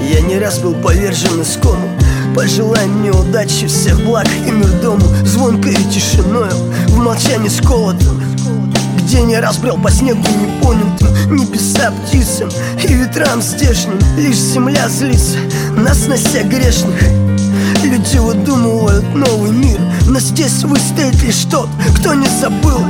Я не раз был повержен искону. Пожелай мне удачи, всех благ и мир дому. Звонкой тишиною, в молчании сколотом, где не раз брел по снегу непонятым, небеса птицам и ветрам здешним. Лишь земля злится на сносях грешных. Люди выдумывают новый мир, но здесь выстоит лишь тот, кто не забыл,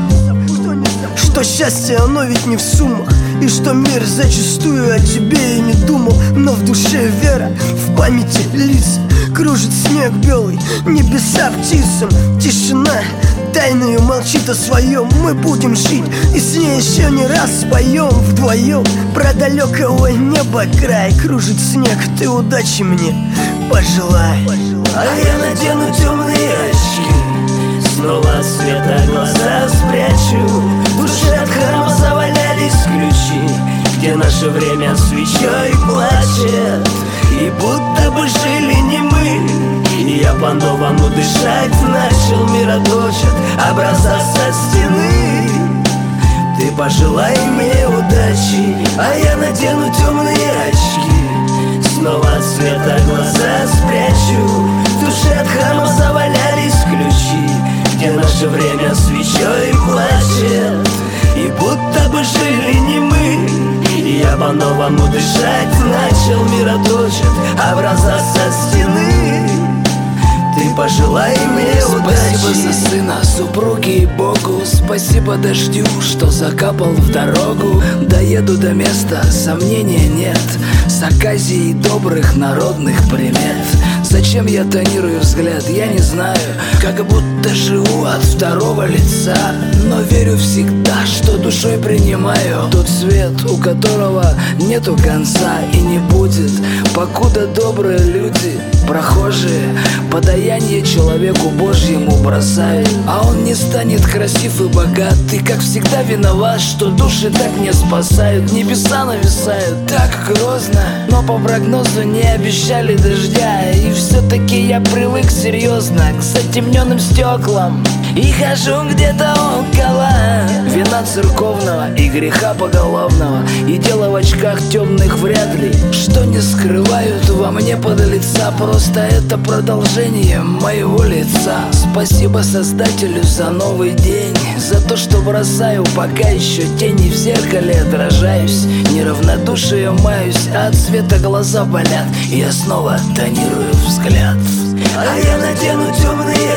что счастье оно ведь не в суммах, и что мир зачастую о тебе и не думал. Но в душе вера, в памяти лица, кружит снег белый, небеса птицам. Тишина тайною молчит о своем. Мы будем жить, и с ней еще не раз споем вдвоем. Про далекого неба край кружит снег, ты удачи мне пожелай. А я надену темные очки, снова от света глаза спрячу. В душе от храма завалялись ключи, где наше время свечой плачет. И будто бы жили не мы, и я по-новому дышать начал. Мироточат образа со стены. Ты пожелай мне удачи, а я надену темные очки, снова от света глаза спрячу. В душе от храма завалялись ключи, где наше время свечой плачет. И будто бы жили не мы, и я по-новому дышать начал. Мироточат образа со стены. Ты пожелай мне удачи. Спасибо за сына, супруги и Богу. Спасибо дождю, что закапал в дорогу. Доеду до места, сомнения нет, с оказией добрых народных примет. Зачем я тонирую взгляд, я не знаю, как будто живу от второго лица. Но верю всегда, что душой принимаю тот свет, у которого нету конца и не будет, покуда добрые люди, прохожие, подаяние человеку Божьему бросают. А он не станет красив и богат, и как всегда виноват, что души так не спасают. Небеса нависают так грозно, но по прогнозу не обещали дождя. И все-таки я привык серьезно к затемненным стеклам и хожу где-то около вина церковного и греха поголовного. И дело в очках темных вряд ли, что не скрывают во мне подлеца. Просто это продолжение моего лица. Спасибо Создателю за новый день, за то, что бросаю пока еще тени. В зеркале отражаюсь, неравнодушие маюсь, а от света глаза болят, и я снова тонирую взгляд. А я надену темные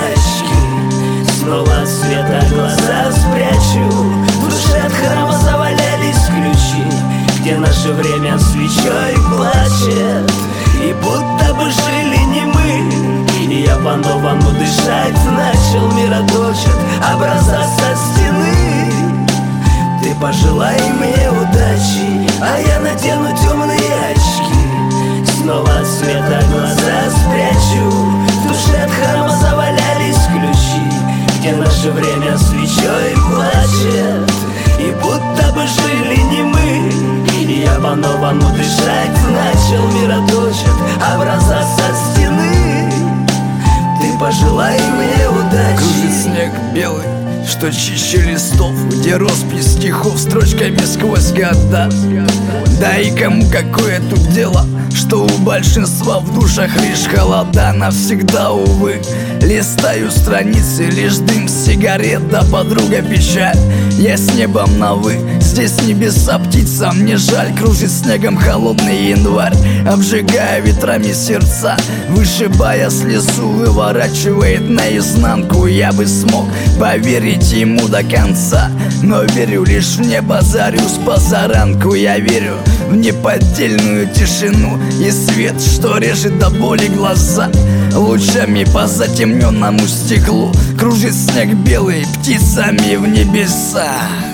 очки, снова от света глаза спрячу. В душе от храма завалялись ключи, где наше время свечой плачет. И будто бы жили не мы, и я по-новому дышать начал. Мироточат образа со стены. Ты пожелай мне удачи, а я надену темные очки, снова от света глаза спрячу. В душе от храма завалялись ключи, где наше время свечой плачет. И будто бы жили не мы, и я по-новому дышать начал. Мироточат образа со стены. Ты пожелай мне удачи. Кружит снег белый, что чище листов, где роспись стихов строчками сквозь года. Да и кому какое тут дело, что у большинства в душах лишь холода. Навсегда, увы, листаю страницы, лишь дым сигарет, да подруга печаль. Я с небом на «вы», здесь небеса птицам не жаль. Кружит снегом холодный январь, обжигая ветрами сердца, вышибая слезу, выворачивает наизнанку. Я бы смог поверить ему до конца, но верю лишь в небо, зарю с позаранку. Я верю в неподдельную тишину и свет, что режет до боли глаза. Лучами по затемненному стеклу кружит снег белый птицами в небеса.